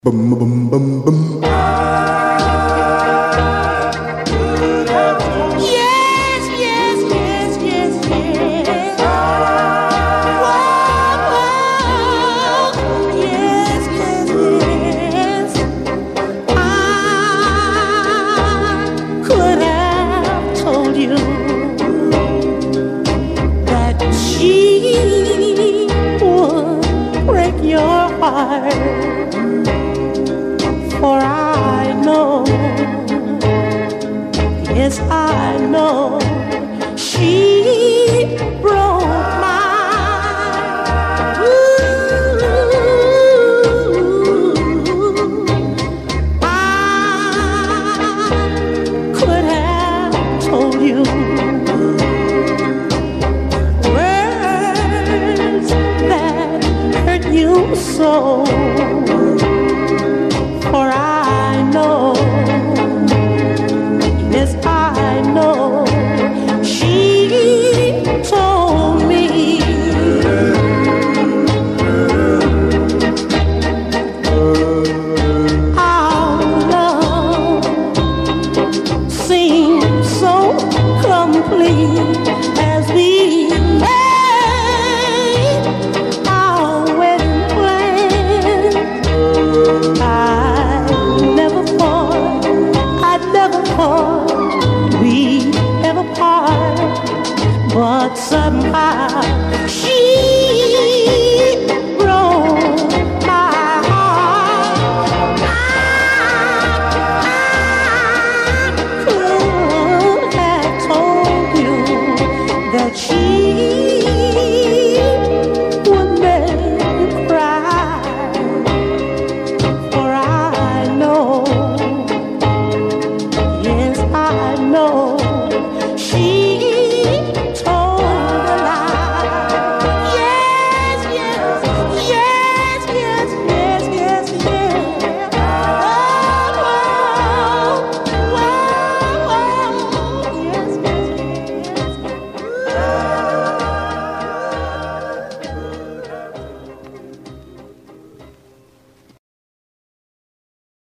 Bum bum bum bum. Yes, yes, yes, yes, yes. Whoa, whoa. Yes, yes, yes. I could have told you that she would break your heart. For I know, yes I know, she broke mine. Ooh, I could have told you words that hurt you so. For I know, yes I know, she told me our love seemed so complete as we made our wedding plan. I'd never thought we'd ever part, but somehow